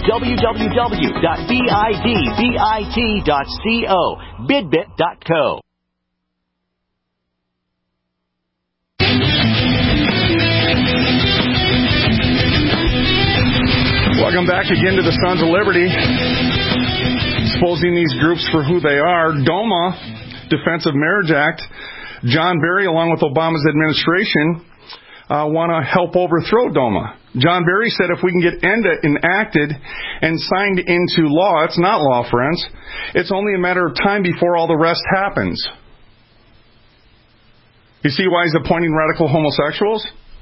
www.bidbit.co. BidBit.co. Welcome back again to the Sons of Liberty. Exposing these groups for who they are. DOMA, Defense of Marriage Act. John Berry, along with Obama's administration, want to help overthrow DOMA. John Berry said if we can get ENDA enacted and signed into law, it's not law, friends. It's only a matter of time before all the rest happens. You see why he's appointing radical homosexuals?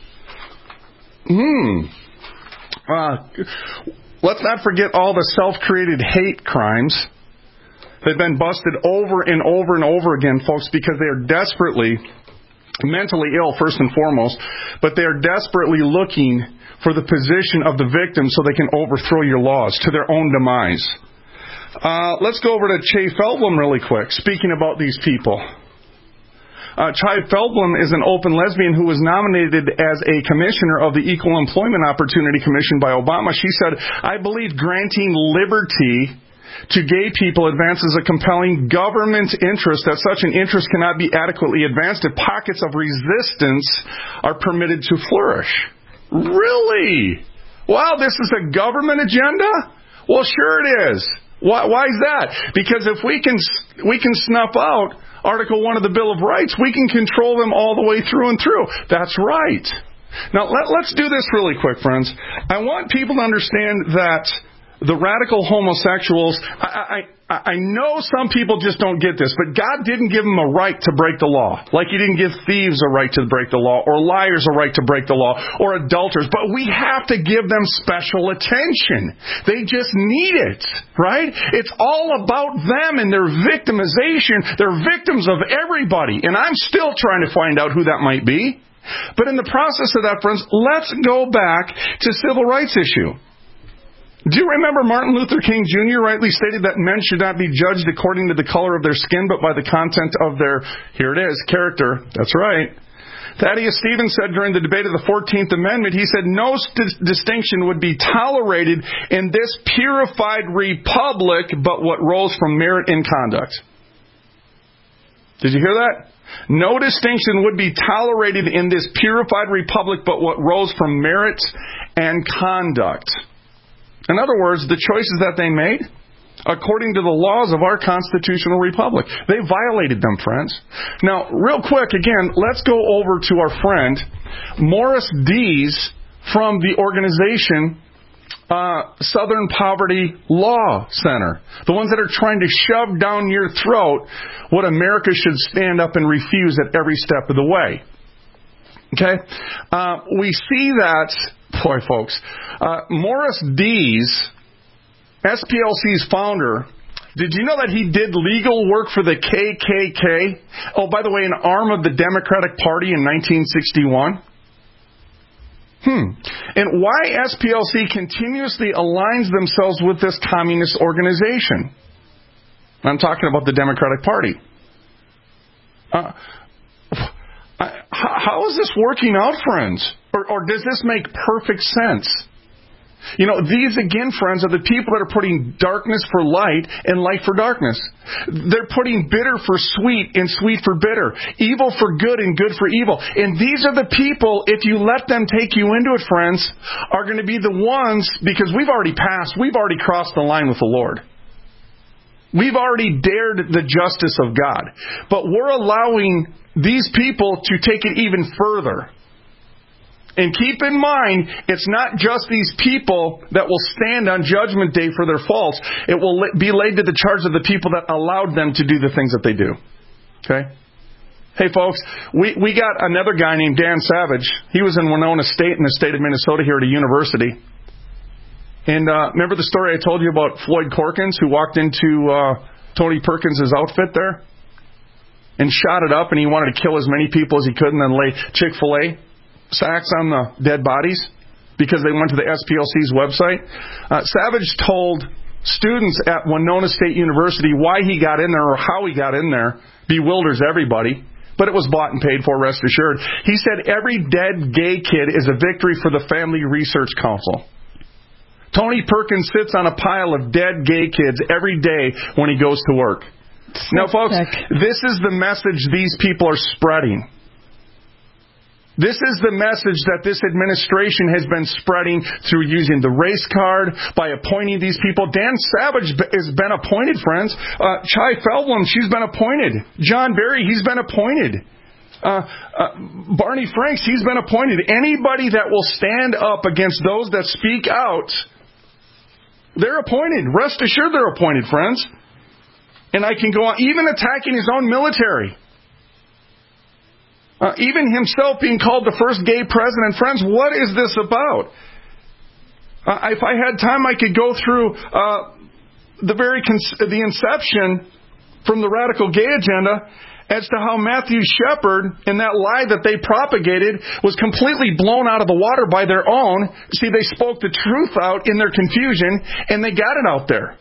Let's not forget all the self-created hate crimes. They've been busted over and over and over again, folks, because they are desperately mentally ill, first and foremost, but they are desperately looking for the position of the victim so they can overthrow your laws to their own demise. Let's go over to Che Feldblum really quick, speaking about these people. Che Feldblum is an open lesbian who was nominated as a commissioner of the Equal Employment Opportunity Commission by Obama. She said, "I believe granting liberty to gay people advances a compelling government interest, that such an interest cannot be adequately advanced if pockets of resistance are permitted to flourish." Really? Wow, this is a government agenda? Well, sure it is. Why is that? Because if we can snuff out Article 1 of the Bill of Rights, we can control them all the way through and through. That's right. Now, let's do this really quick, friends. I want people to understand that the radical homosexuals, I know some people just don't get this, but God didn't give them a right to break the law. Like He didn't give thieves a right to break the law, or liars a right to break the law, or adulterers. But we have to give them special attention. They just need it, right? It's all about them and their victimization. They're victims of everybody. And I'm still trying to find out who that might be. But in the process of that, friends, let's go back to civil rights issue. Do you remember Martin Luther King Jr. rightly stated that men should not be judged according to the color of their skin, but by the content of their, here it is, character? That's right. Thaddeus Stevens said during the debate of the 14th Amendment, he said, no distinction would be tolerated in this purified republic but what rose from merit and conduct. Did you hear that? No distinction would be tolerated in this purified republic but what rose from merit and conduct. In other words, the choices that they made, according to the laws of our constitutional republic, they violated them, friends. Now, real quick, again, let's go over to our friend Morris Dees from the organization Southern Poverty Law Center. The ones that are trying to shove down your throat what America should stand up and refuse at every step of the way. Okay? We see that, boy, folks, Morris Dees, SPLC's founder, did you know that he did legal work for the KKK? Oh, by the way, an arm of the Democratic Party in 1961. And why SPLC continuously aligns themselves with this communist organization? I'm talking about the Democratic Party. How is this working out, friends? Or does this make perfect sense? You know, these, again, friends, are the people that are putting darkness for light and light for darkness. They're putting bitter for sweet and sweet for bitter, evil for good and good for evil. And these are the people, if you let them take you into it, friends, are going to be the ones, because we've already crossed the line with the Lord. We've already dared the justice of God. But we're allowing these people to take it even further. And keep in mind, it's not just these people that will stand on Judgment Day for their faults. It will be laid to the charge of the people that allowed them to do the things that they do. Okay? Hey, folks, we got another guy named Dan Savage. He was in Winona State in the state of Minnesota here at a university. And remember the story I told you about Floyd Corkins, who walked into Tony Perkins' outfit there and shot it up, and he wanted to kill as many people as he could and then lay Chick-fil-A sacks on the dead bodies because they went to the SPLC's website. Savage told students at Winona State University why he got in there or how he got in there. Bewilders everybody. But it was bought and paid for, rest assured. He said every dead gay kid is a victory for the Family Research Council. Tony Perkins sits on a pile of dead gay kids every day when he goes to work. Now, folks, this is the message these people are spreading. This is the message that this administration has been spreading through using the race card, by appointing these people. Dan Savage has been appointed, friends. Chai Feldblum, she's been appointed. John Barry, he's been appointed. Barney Franks, he's been appointed. Anybody that will stand up against those that speak out, they're appointed. Rest assured they're appointed, friends. And I can go on, even attacking his own military. Even himself being called the first gay president. Friends, what is this about? If I had time, I could go through the inception from the radical gay agenda as to how Matthew Shepard and that lie that they propagated was completely blown out of the water by their own. See, they spoke the truth out in their confusion, and they got it out there.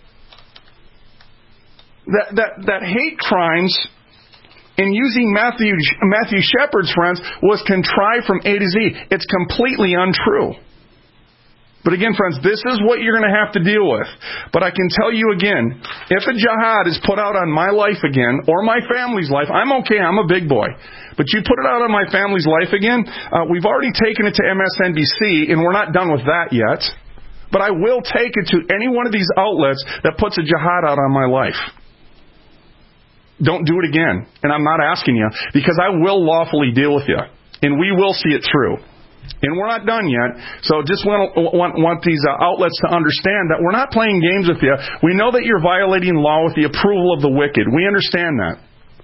That hate crimes and using Matthew Shepard's, friends, was contrived from A to Z. It's completely untrue. But again, friends, this is what you're going to have to deal with. But I can tell you again, if a jihad is put out on my life again, or my family's life, I'm okay, I'm a big boy. But you put it out on my family's life again, we've already taken it to MSNBC, and we're not done with that yet. But I will take it to any one of these outlets that puts a jihad out on my life. Don't do it again. And I'm not asking you, because I will lawfully deal with you. And we will see it through. And we're not done yet, so just want these outlets to understand that we're not playing games with you. We know that you're violating law with the approval of the wicked. We understand that.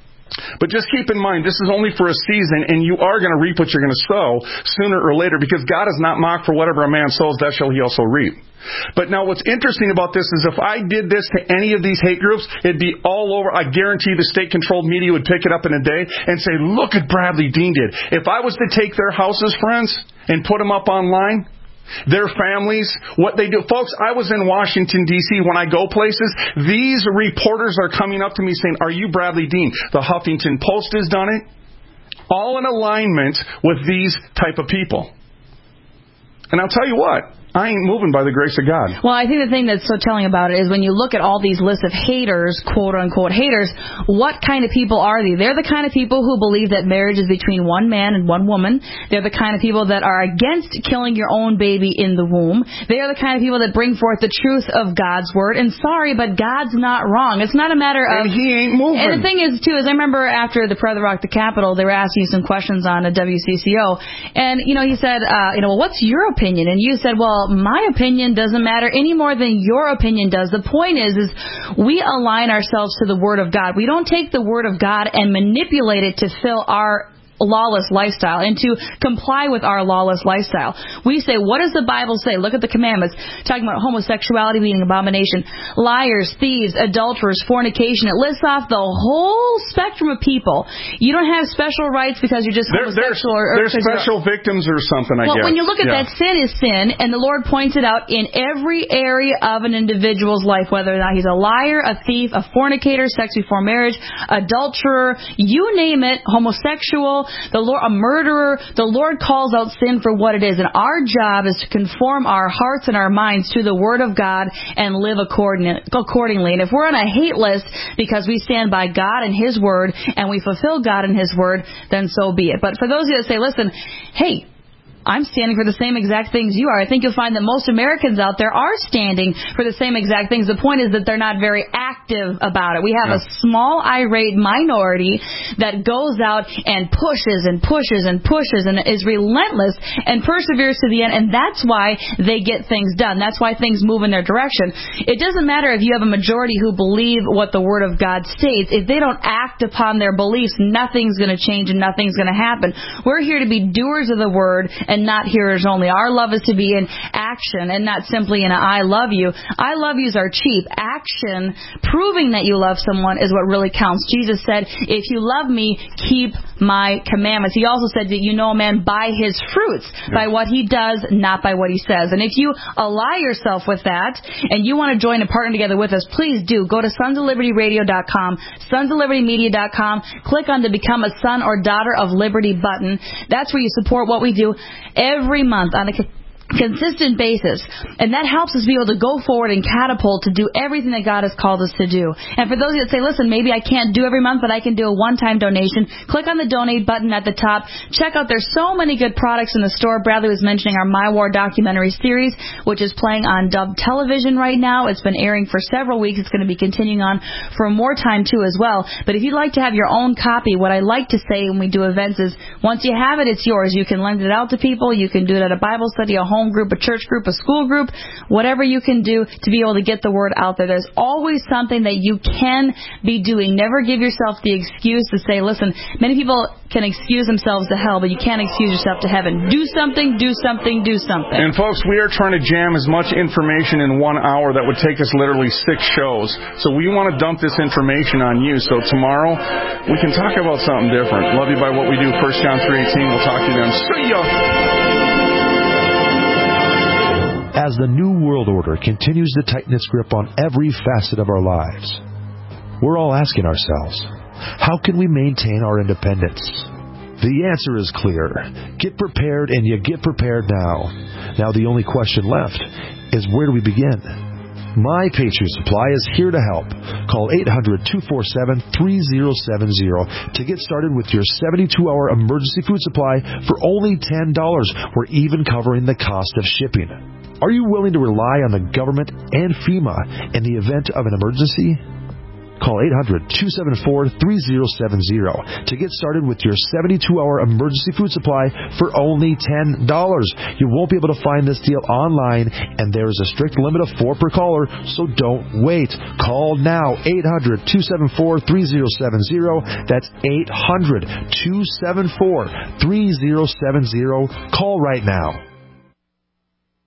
But just keep in mind, this is only for a season, and you are going to reap what you're going to sow sooner or later, because God is not mocked. For whatever a man sows, that shall he also reap. But now what's interesting about this is if I did this to any of these hate groups, it'd be all over. I guarantee the state-controlled media would pick it up in a day and say, look at Bradley Dean did. If I was to take their houses, friends, and put them up online, their families, what they do. Folks, I was in Washington, D.C. When I go places, these reporters are coming up to me saying, are you Bradley Dean? The Huffington Post has done it. All in alignment with these type of people. And I'll tell you what, I ain't moving by the grace of God. Well, I think the thing that's so telling about it is when you look at all these lists of haters, quote-unquote haters, what kind of people are they? They're the kind of people who believe that marriage is between one man and one woman. They're the kind of people that are against killing your own baby in the womb. They are the kind of people that bring forth the truth of God's word. And sorry, but God's not wrong. It's not a matter of... And he ain't moving. And the thing is, too, is I remember after the Prayer of the Rock, the Capitol, they were asking you some questions on a WCCO. And, he said, well, what's your opinion? And you said, well, my opinion doesn't matter any more than your opinion does. The point is we align ourselves to the Word of God. We don't take the Word of God and manipulate it to fill our lawless lifestyle and to comply with our lawless lifestyle. We say, what does the Bible say? Look at the commandments. Talking about homosexuality being an abomination, liars, thieves, adulterers, fornication. It lists off the whole spectrum of people. You don't have special rights because you're just homosexual. They're special victims or something, I guess. Well, when you look at that, sin is sin, and the Lord points it out in every area of an individual's life, whether or not he's a liar, a thief, a fornicator, sex before marriage, adulterer, you name it, homosexual, a murderer. The Lord calls out sin for what it is, and our job is to conform our hearts and our minds to the Word of God and live accordingly. And if we're on a hate list because we stand by God and His Word and we fulfill God and His Word, then so be it. But for those of you that say, listen, hey, I'm standing for the same exact things you are, I think you'll find that most Americans out there are standing for the same exact things. The point is that they're not very active about it. We have a small, irate minority that goes out and pushes and pushes and pushes and is relentless and perseveres to the end, and that's why they get things done. That's why things move in their direction. It doesn't matter if you have a majority who believe what the Word of God states. If they don't act upon their beliefs, nothing's going to change and nothing's going to happen. We're here to be doers of the Word and not hearers only. Our love is to be in action and not simply in I love you. I love yous are cheap. Action, proving that you love someone, is what really counts. Jesus said, if you love me, keep my commandments. He also said that you know a man by his fruits, by what he does, not by what he says. And if you ally yourself with that and you want to join and partner together with us, please do. Go to sonsoflibertyradio.com, sonsoflibertymedia.com, click on the Become a Son or Daughter of Liberty button. That's where you support what we do every month on a consistent basis, and that helps us be able to go forward and catapult to do everything that God has called us to do. And for those of you that say, listen, maybe I can't do every month, but I can do a one-time donation, click on the donate button at the top. Check out, there's so many good products in the store. Bradley was mentioning our My War documentary series, which is playing on Dub Television right now. It's been airing for several weeks. It's going to be continuing on for more time too as well. But if you'd like to have your own copy, what I like to say when we do events is, once you have it, it's yours. You can lend it out to people. You can do it at a Bible study, a home group, a church group, a school group, whatever you can do to be able to get the word out there. There's always something that you can be doing. Never give yourself the excuse to say, listen, many people can excuse themselves to hell, but you can't excuse yourself to heaven. Do something, do something, do something. And folks, we are trying to jam as much information in 1 hour that would take us literally 6 shows. So we want to dump this information on you. So tomorrow, we can talk about something different. Love you by what we do. 1 John 3:18. We'll talk to you then. See ya! As the New World Order continues to tighten its grip on every facet of our lives, we're all asking ourselves, how can we maintain our independence? The answer is clear. Get prepared, and you get prepared now. Now the only question left is, where do we begin? My Patriot Supply is here to help. Call 800-247-3070 to get started with your 72-hour emergency food supply for only $10. We're even covering the cost of shipping. Are you willing to rely on the government and FEMA in the event of an emergency? Call 800-274-3070 to get started with your 72-hour emergency food supply for only $10. You won't be able to find this deal online, and there is a strict limit of 4 per caller, so don't wait. Call now, 800-274-3070. That's 800-274-3070. Call right now.